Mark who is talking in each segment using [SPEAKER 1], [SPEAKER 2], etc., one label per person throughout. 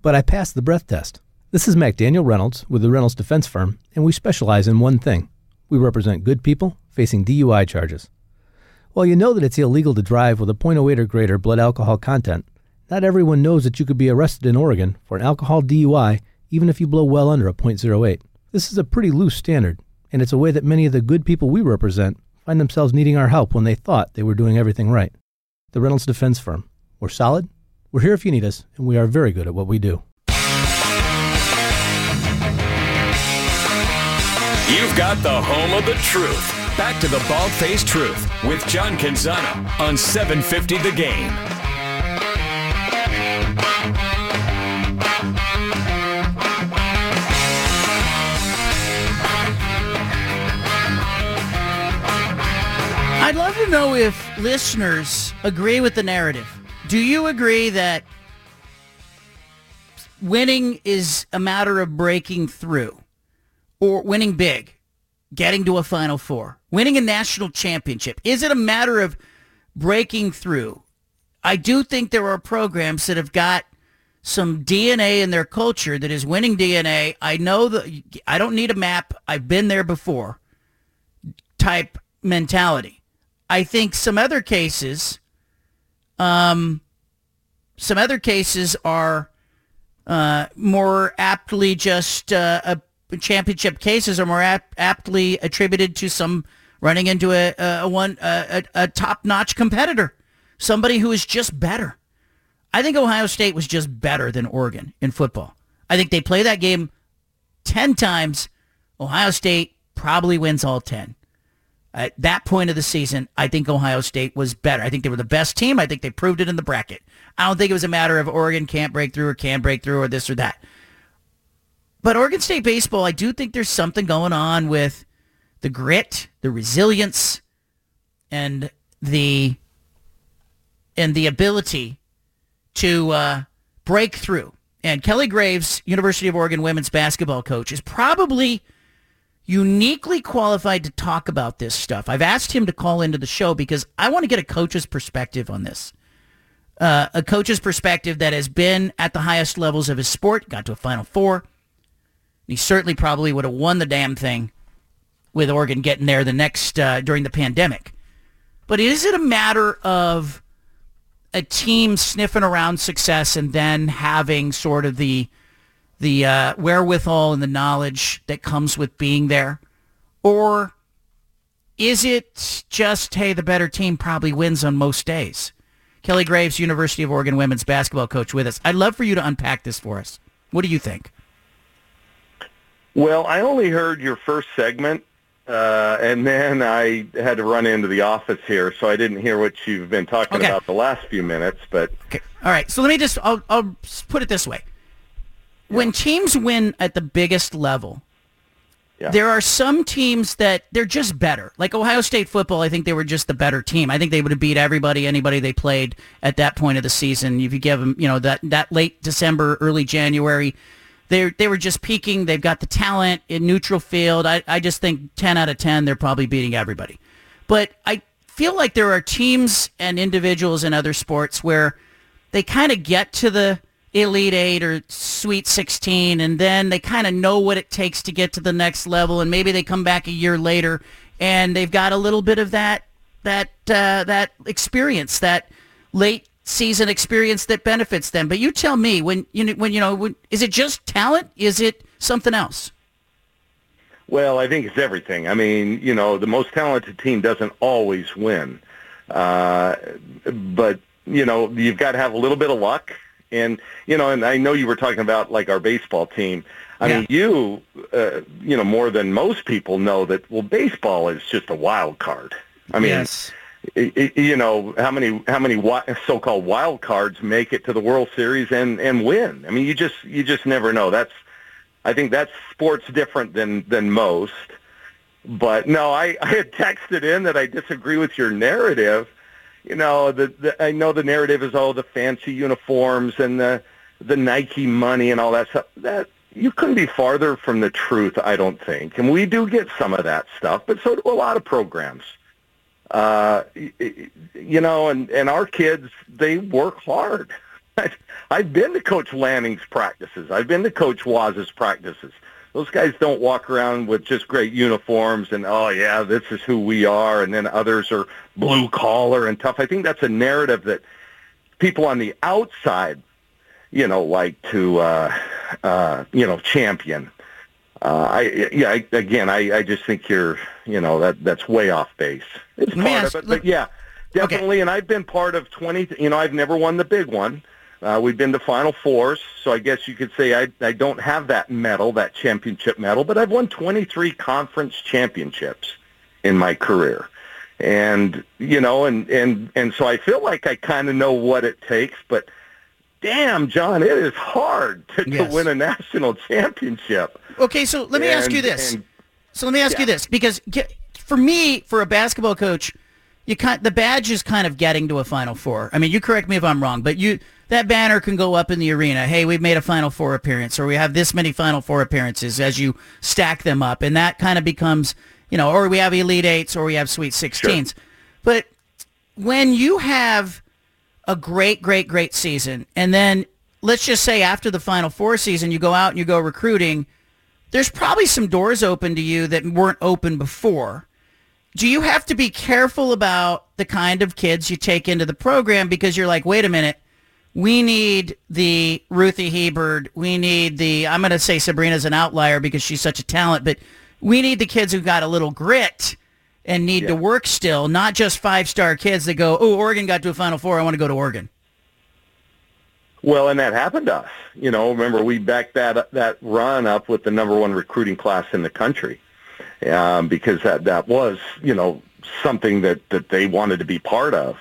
[SPEAKER 1] but I passed the breath test. This is McDaniel Reynolds with the Reynolds Defense Firm, and we specialize in one thing. We represent good people facing DUI charges. While you know that it's illegal to drive with a .08 or greater blood alcohol content, not everyone knows that you could be arrested in Oregon for an alcohol DUI even if you blow well under a .08. This is a pretty loose standard, and it's a way that many of the good people we represent find themselves needing our help when they thought they were doing everything right. The Reynolds Defense Firm. We're solid, we're here if you need us, and we are very good at what we do.
[SPEAKER 2] You've got the home of the truth. Back to the Bald-Faced Truth with John Canzano on 750 The Game.
[SPEAKER 3] I'd love to know if listeners agree with the narrative. Do you agree that winning is a matter of breaking through or winning big, getting to a Final Four, winning a national championship? Is it a matter of breaking through? I do think there are programs that have got some DNA in their culture that is winning DNA. I know that I don't need a map. I've been there before type mentality. I think some other cases are more aptly just championship cases are more aptly attributed to some running into a top-notch competitor, somebody who is just better. I think Ohio State was just better than Oregon in football. I think they play that game 10 times. Ohio State probably wins all 10. At that point of the season, I think Ohio State was better. I think they were the best team. I think they proved it in the bracket. I don't think it was a matter of Oregon can't break through or can break through or this or that. But Oregon State baseball, I do think there's something going on with the grit, the resilience, and the ability to break through. And Kelly Graves, University of Oregon women's basketball coach, is probably uniquely qualified to talk about this stuff. I've asked him to call into the show because I want to get a coach's perspective on this. A coach's perspective that has been at the highest levels of his sport, got to a Final Four. He certainly probably would have won the damn thing with Oregon getting there the next during the pandemic. But is it a matter of a team sniffing around success and then having sort of the wherewithal and the knowledge that comes with being there? Or is it just, hey, the better team probably wins on most days? Kelly Graves, University of Oregon women's basketball coach with us. I'd love for you to unpack this for us. What do you think?
[SPEAKER 4] Well, I only heard your first segment, and then I had to run into the office here, so I didn't hear what you've been talking about the last few minutes. But
[SPEAKER 3] okay. All right, so let me I'll put it this way. When teams win at the biggest level, there are some teams that they're just better. Like Ohio State football, I think they were just the better team. I think they would have beat anybody they played at that point of the season. If you give them, that late December, early January, they were just peaking. They've got the talent in neutral field. I just think 10 out of 10, they're probably beating everybody. But I feel like there are teams and individuals in other sports where they kind of get to the Elite Eight or Sweet 16, and then they kind of know what it takes to get to the next level, and maybe they come back a year later, and they've got a little bit of that experience, that late season experience that benefits them. But you tell me, when is it just talent? Is it something else?
[SPEAKER 4] Well, I think it's everything. I mean, the most talented team doesn't always win, but you've got to have a little bit of luck. And, and I know you were talking about, like, our baseball team. I mean, you more than most people know that, well, baseball is just a wild card. I mean,
[SPEAKER 3] yes.
[SPEAKER 4] How many so-called wild cards make it to the World Series and win? I mean, you just never know. I think that's sports different than most. But, no, I had texted in that I disagree with your narrative. I know the narrative is all the fancy uniforms and the Nike money and all that stuff. That you couldn't be farther from the truth, I don't think. And we do get some of that stuff, but so do a lot of programs. And our kids, they work hard. I've been to Coach Lanning's practices. I've been to Coach Waz's practices. Those guys don't walk around with just great uniforms and, oh, yeah, this is who we are, and then others are blue collar and tough. I think that's a narrative that people on the outside, like to, champion. I just think you're, that's way off base. It's part of it, but yeah, definitely. Okay. And I've been part of 20, I've never won the big one. We've been to Final Fours, so I guess you could say I don't have that medal, that championship medal, but I've won 23 conference championships in my career. And, and so I feel like I kind of know what it takes, but damn, John, it is hard to win a national championship.
[SPEAKER 3] Okay, so let me ask you this. Because for me, for a basketball coach, the badge is kind of getting to a Final Four. I mean, you correct me if I'm wrong, but that banner can go up in the arena. Hey, we've made a Final Four appearance, or we have this many Final Four appearances as you stack them up, and that kind of becomes, or we have Elite Eights, or we have Sweet 16s. Sure. But when you have a great, great, great season, and then let's just say after the Final Four season, you go out and you go recruiting, there's probably some doors open to you that weren't open before. Do you have to be careful about the kind of kids you take into the program because you're like, wait a minute, we need the Ruthie Hebard, we need I'm going to say Sabrina's an outlier because she's such a talent, but we need the kids who've got a little grit and need to work still, not just five-star kids that go, oh, Oregon got to a Final Four, I want to go to Oregon.
[SPEAKER 4] Well, and that happened to us. Remember we backed that run up with the number one recruiting class in the country because that was, something that they wanted to be part of.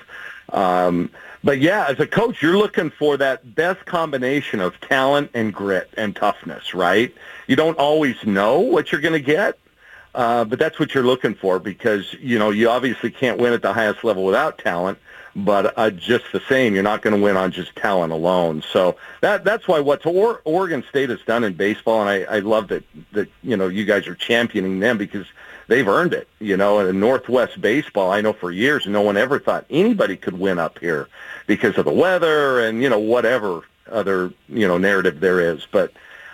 [SPEAKER 4] But yeah, as a coach, you're looking for that best combination of talent and grit and toughness, right? You don't always know what you're going to get, but that's what you're looking for because, you obviously can't win at the highest level without talent, but just the same, you're not going to win on just talent alone. So that's why what Oregon State has done in baseball, and I love that you guys are championing them because they've earned it. In Northwest baseball, I know for years no one ever thought anybody could win up here because of the weather and, whatever other, narrative there is. But,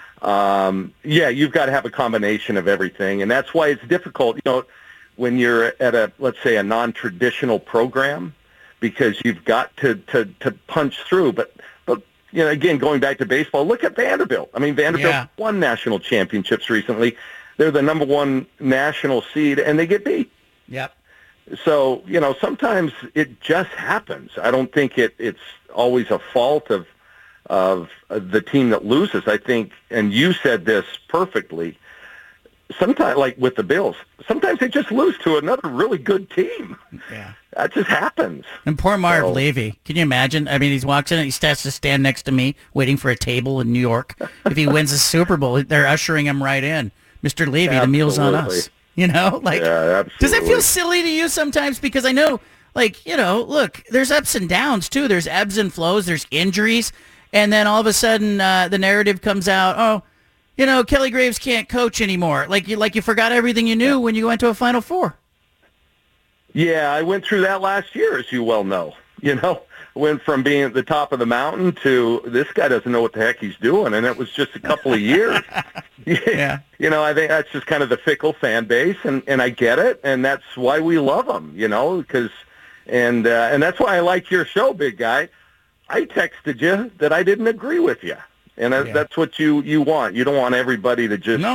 [SPEAKER 4] you've got to have a combination of everything. And that's why it's difficult, when you're at let's say a non-traditional program because you've got to punch through. But again, going back to baseball, look at Vanderbilt. I mean, Vanderbilt won national championships recently. They're the number one national seed, and they get beat.
[SPEAKER 3] Yep.
[SPEAKER 4] So, sometimes it just happens. I don't think it's always a fault of the team that loses. I think, and you said this perfectly, sometimes, like with the Bills, sometimes they just lose to another really good team.
[SPEAKER 3] Yeah.
[SPEAKER 4] That just happens.
[SPEAKER 3] And poor Marv Levy. Can you imagine? I mean, he walks in and he has to stand next to me waiting for a table in New York. If he wins the Super Bowl, they're ushering him right in. Mr. Levy, absolutely. The meal's on us. Does it feel silly to you sometimes? Because I know, look, there's ups and downs, too. There's ebbs and flows. There's injuries. And then all of a sudden, the narrative comes out, Kelly Graves can't coach anymore. Like you forgot everything you knew when you went to a Final Four.
[SPEAKER 4] Yeah, I went through that last year, as you well know. Went from being at the top of the mountain to this guy doesn't know what the heck he's doing, and it was just a couple of years.
[SPEAKER 3] Yeah.
[SPEAKER 4] I think that's just kind of the fickle fan base, and I get it, and that's why we love them, because and that's why I like your show, big guy. I texted you that I didn't agree with you, and that's what you want. You don't want everybody to just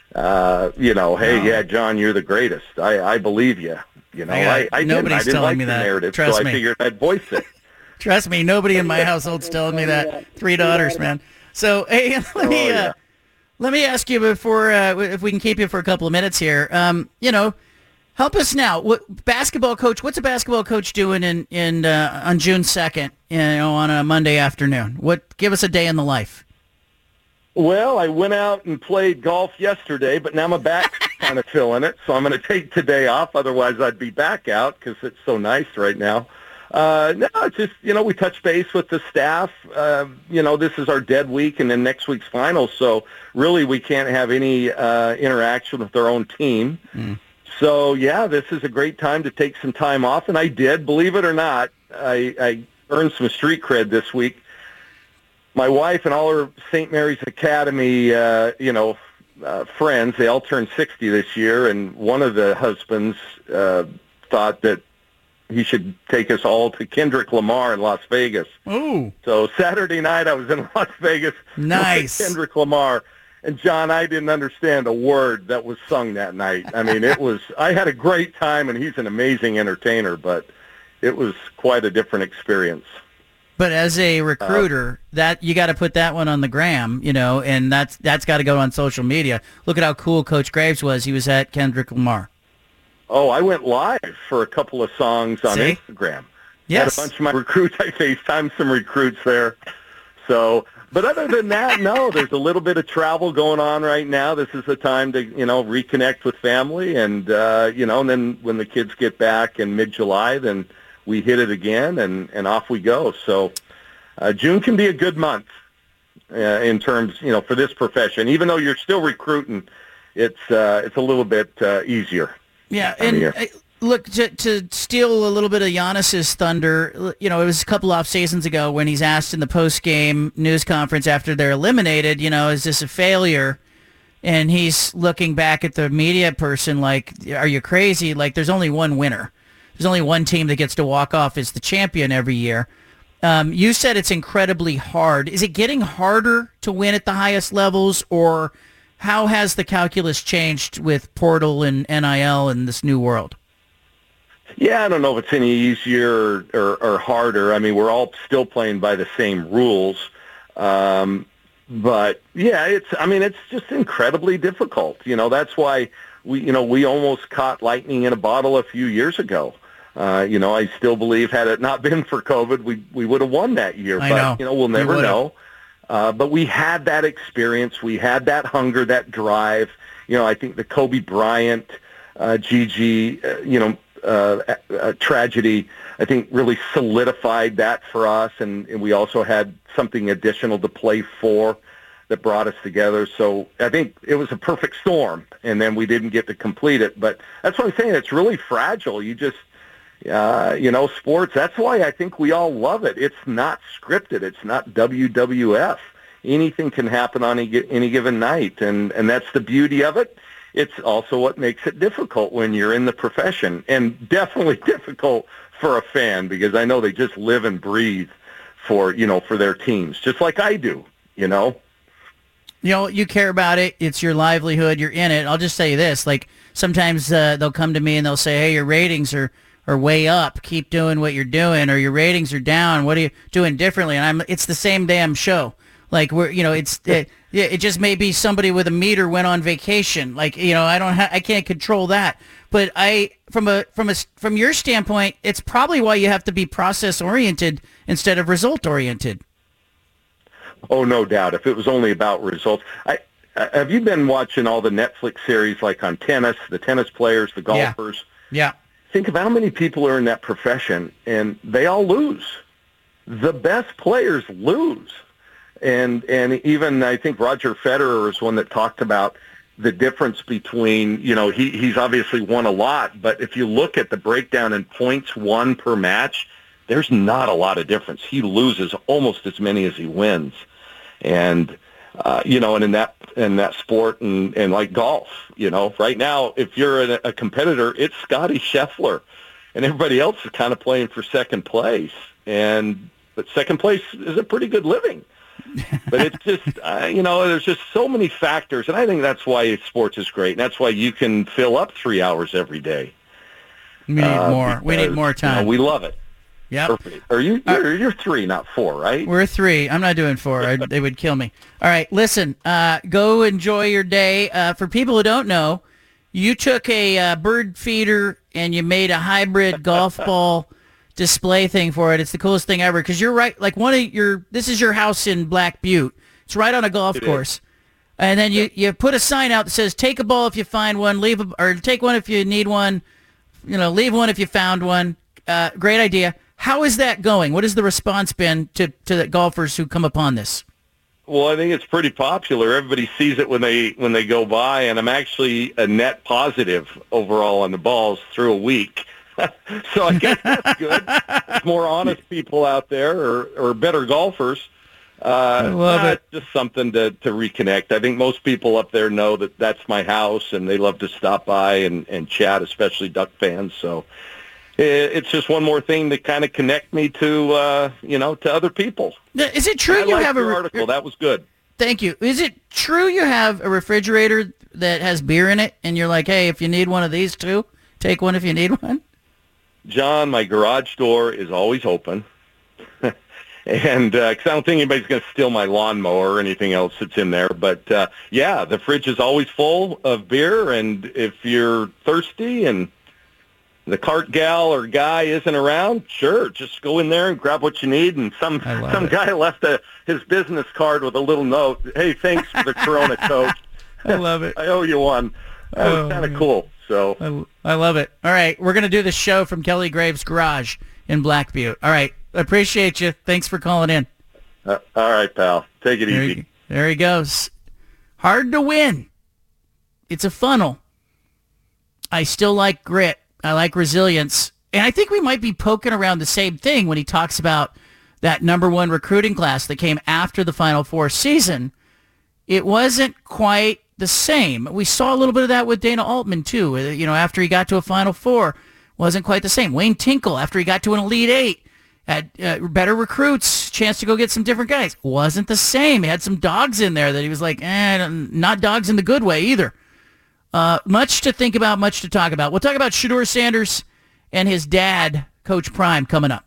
[SPEAKER 4] hey, John, you're the greatest. I believe you. I didn't like the narrative, so I figured I'd voice it.
[SPEAKER 3] Trust me, nobody in my household's telling me that. 3 daughters, man. So, hey, let me ask you before, if we can keep you for a couple of minutes here. Help us now. What's a basketball coach doing on June 2nd? On a Monday afternoon. Give us a day in the life.
[SPEAKER 4] Well, I went out and played golf yesterday, but now my back's kind of feeling it, so I'm going to take today off. Otherwise, I'd be back out because it's so nice right now. No, it's just, we touch base with the staff. This is our dead week and then next week's finals, so really we can't have any interaction with our own team. Mm. So, yeah, this is a great time to take some time off, and I did, believe it or not. I earned some street cred this week. my wife and all her St. Mary's Academy, friends, they all turned 60 this year, and one of the husbands thought that he should take us all to Kendrick Lamar in Las Vegas.
[SPEAKER 3] Ooh.
[SPEAKER 4] So Saturday night I was in Las Vegas.
[SPEAKER 3] Nice.
[SPEAKER 4] With Kendrick Lamar. And, John, I didn't understand a word that was sung that night. I mean, I had a great time, and he's an amazing entertainer, but it was quite a different experience.
[SPEAKER 3] But as a recruiter, that you got to put that one on the gram, and that's got to go on social media. Look at how cool Coach Graves was. He was at Kendrick Lamar.
[SPEAKER 4] Oh, I went live for a couple of songs on Instagram.
[SPEAKER 3] Yes.
[SPEAKER 4] Had a bunch of my recruits. I FaceTimed some recruits there. So, but other than that, no, there's a little bit of travel going on right now. This is the time to, reconnect with family. And, and then when the kids get back in mid-July, then we hit it again and off we go. So June can be a good month in terms, for this profession. Even though you're still recruiting, it's a little bit easier.
[SPEAKER 3] Yeah, and look, to steal a little bit of Giannis's thunder, it was a couple off seasons ago when he's asked in the post-game news conference after they're eliminated, is this a failure? And he's looking back at the media person like, are you crazy? Like, there's only one winner. There's only one team that gets to walk off as the champion every year. You said it's incredibly hard. Is it getting harder to win at the highest levels, or how has the calculus changed with portal and NIL in this new world?
[SPEAKER 4] Yeah, I don't know if it's any easier or harder. I mean, we're all still playing by the same rules. But yeah, it's just incredibly difficult. That's why we almost caught lightning in a bottle a few years ago. I still believe had it not been for COVID, we would have won that year. But we'll never know. But we had that experience. We had that hunger, that drive. I think the Kobe Bryant, Gigi, tragedy, I think really solidified that for us. And we also had something additional to play for that brought us together. So I think it was a perfect storm. And then we didn't get to complete it. But that's what I'm saying. It's really fragile. You just, sports, that's why I think we all love it. It's not scripted. It's not WWF. Anything can happen on any given night, and that's the beauty of it. It's also what makes it difficult when you're in the profession, and definitely difficult for a fan, because I know they just live and breathe for their teams, just like I do,
[SPEAKER 3] You care about it. It's your livelihood. You're in it. I'll just say this, like sometimes they'll come to me and they'll say, hey, your ratings are way up. Keep doing what you're doing, or your ratings are down. What are you doing differently? And it's the same damn show. Like it just may be somebody with a meter went on vacation. Like, I can't control that. But from your standpoint, it's probably why you have to be process oriented instead of result oriented.
[SPEAKER 4] Oh, no doubt. If it was only about results, have you been watching all the Netflix series like on tennis, the tennis players, the golfers?
[SPEAKER 3] Yeah.
[SPEAKER 4] Think of how many people are in that profession, and they all lose. The best players lose. And even I think Roger Federer was one that talked about the difference between, he's obviously won a lot, but if you look at the breakdown in points won per match, there's not a lot of difference. He loses almost as many as he wins. And, and in that sport and like golf, right now, if you're a competitor, it's Scotty Scheffler, and everybody else is kind of playing for second place. But second place is a pretty good living. But it's just, there's just so many factors, and I think that's why sports is great. And that's why you can fill up 3 hours every day.
[SPEAKER 3] We need more.
[SPEAKER 4] Because,
[SPEAKER 3] we need more time.
[SPEAKER 4] We love it.
[SPEAKER 3] Yep.
[SPEAKER 4] You're 3, not 4, right?
[SPEAKER 3] We're 3. I'm not doing 4. They would kill me. All right, listen. Go enjoy your day. For people who don't know, you took a bird feeder and you made a hybrid golf ball display thing for it. It's the coolest thing ever, because you're right. Like this is your house in Black Butte. It's right on a golf course. And then you put a sign out that says, take a ball if you find one, or take one if you need one, leave one if you found one. Great idea. How is that going? What has the response been to the golfers who come upon this?
[SPEAKER 4] Well, I think it's pretty popular. Everybody sees it when they go by, and I'm actually a net positive overall on the balls through a week. So I guess that's good. There's more honest people out there, or better golfers.
[SPEAKER 3] I love it.
[SPEAKER 4] It's just something to reconnect. I think most people up there know that that's my house, and they love to stop by and chat, especially Duck fans. So it's just one more thing to kind of connect me to, to other people.
[SPEAKER 3] Is it true you have
[SPEAKER 4] your article? That was good.
[SPEAKER 3] Thank you. Is it true you have a refrigerator that has beer in it, and you're like, hey, if you need one of these too, take one if you need one?
[SPEAKER 4] John, my garage door is always open. And because I don't think anybody's going to steal my lawnmower or anything else that's in there. But, the fridge is always full of beer. And if you're thirsty and the cart gal or guy isn't around, sure, just go in there and grab what you need. And some guy left his business card with a little note. Hey, thanks for the Corona Coke.
[SPEAKER 3] I love it.
[SPEAKER 4] I owe you one. That was kind of cool. So
[SPEAKER 3] I love it. All right, we're going to do the show from Kelly Graves' garage in Black Butte. All right, appreciate you. Thanks for calling in.
[SPEAKER 4] All right, pal. Take it easy.
[SPEAKER 3] There he goes. Hard to win. It's a funnel. I still like grit. I like resilience. And I think we might be poking around the same thing when he talks about that number one recruiting class that came after the Final Four season. It wasn't quite the same. We saw a little bit of that with Dana Altman, too. After he got to a Final Four, wasn't quite the same. Wayne Tinkle, after he got to an Elite Eight, had better recruits, chance to go get some different guys. Wasn't the same. He had some dogs in there that he was like, not dogs in the good way either. Much to think about, much to talk about. We'll talk about Shedeur Sanders and his dad, Coach Prime, coming up.